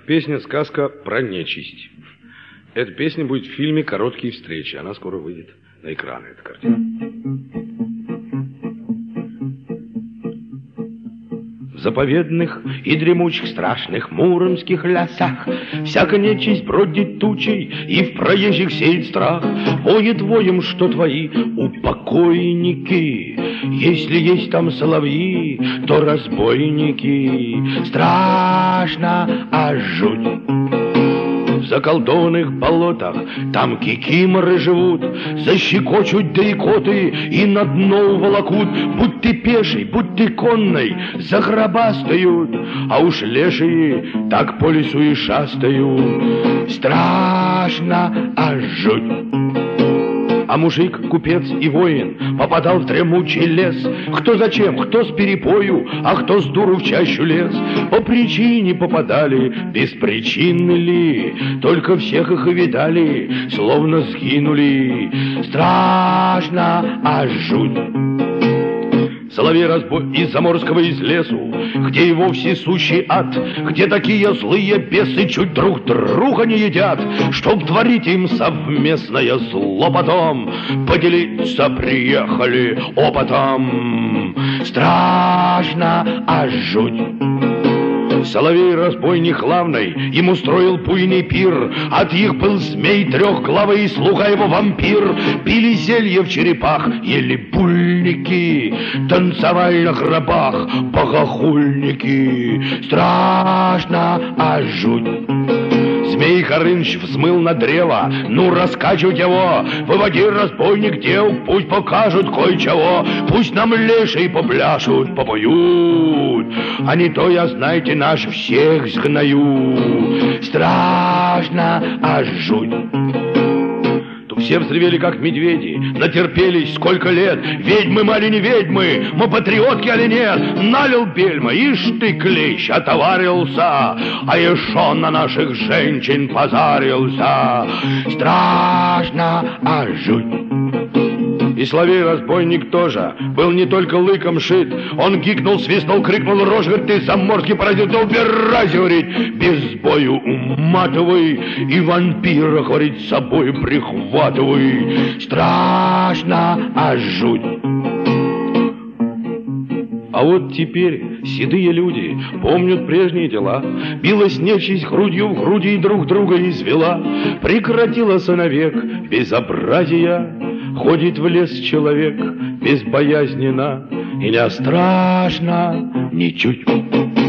Песня-сказка про нечисть. Эта песня будет в фильме «Короткие встречи». Она скоро выйдет на экраны, эта картина. В заповедных и дремучих страшных муромских лесах всяка нечисть бродит тучей и в проезжих сеет страх. Воет воем, что твои упокойники. Если есть там соловьи, то разбойники. Страшно, а жуть. В заколдованных болотах там кикиморы живут, защекочут да икоты и на дно уволокут. Будь ты пешей, будь ты конной, загробастают, а уж лешие так по лесу и шастают. Страшно, а жуть. А мужик, купец и воин попадал в дремучий лес. Кто зачем, кто с перепою, а кто с дуру в чащу лез. По причине попадали, без причины ли, только всех их и видали, словно сгинули. Страшно, а жуть. Соловей-разбой из заморского из лесу, где и вовсе сущий ад, где такие злые бесы чуть друг друга не едят, чтоб творить им совместное зло потом, поделиться приехали опытом. Страшно, а жуть. Соловей-разбойник главный им устроил буйный пир. От их был змей трехглавый, слуга его вампир. Пили зелье в черепах, ели бульники, танцевали на гробах богохульники. Страшно, а жуть. Змей Горыныч взмыл на древо, ну раскачивать его. Выводи, разбойник, дев, пусть покажут кое-чего. Пусть нам леший попляшут, попоют, а не то я, знаете, наш всех сгною. Страшно, а жуть. То все взревели, как медведи, натерпелись сколько лет. Ведьмы мы, али не ведьмы, мы патриотки, али нет. Налил бельма, ишь ты, клещ, отоварился, а еще на наших женщин позарился. Страшно, а жуть. И соловей-разбойник тоже был не только лыком шит. Он гикнул, свистнул, крикнул: рожь, говорит, ты заморский паразит, да убирай, говорит, без бою уматывай, и вампира, говорит, с собой прихватывай. Страшно, а жуть. А вот теперь седые люди помнят прежние дела. Билась нечисть грудью в груди и друг друга извела. Прекратилось навек безобразия. Ходит в лес человек безбоязненно, и не страшно ничуть.